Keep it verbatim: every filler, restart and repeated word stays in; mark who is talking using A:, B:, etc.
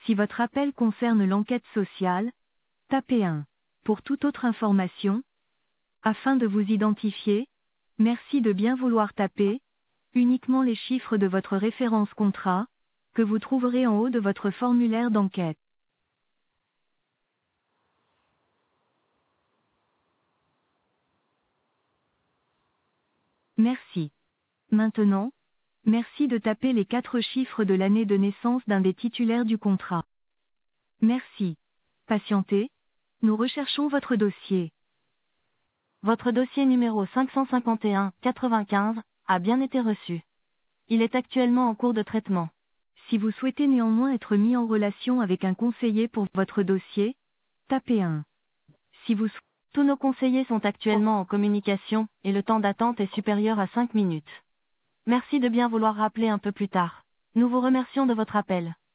A: Si votre appel concerne l'enquête sociale, tapez un. Pour toute autre information, afin de vous identifier, merci de bien vouloir taper uniquement les chiffres de votre référence contrat, que vous trouverez en haut de votre formulaire d'enquête. Merci. Maintenant, merci de taper les quatre chiffres de l'année de naissance d'un des titulaires du contrat. Merci. Patientez, nous recherchons votre dossier. Votre dossier numéro cinq cent cinquante et un quatre-vingt-quinze a bien été reçu. Il est actuellement en cours de traitement. Si vous souhaitez néanmoins être mis en relation avec un conseiller pour votre dossier, tapez un. Si vous sou- Tous nos conseillers sont actuellement en communication, et le temps d'attente est supérieur à cinq minutes. Merci de bien vouloir rappeler un peu plus tard. Nous vous remercions de votre appel.